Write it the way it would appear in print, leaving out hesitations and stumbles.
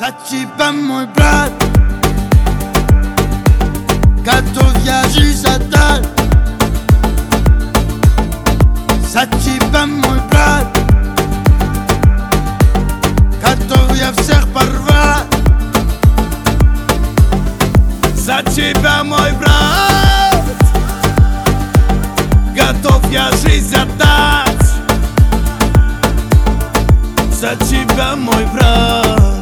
За тебя, мой брат, готов я жизнь отдать. За тебя, мой брат, готов я всех порвать. За тебя, мой брат, готов я жизнь отдать. За тебя, мой брат.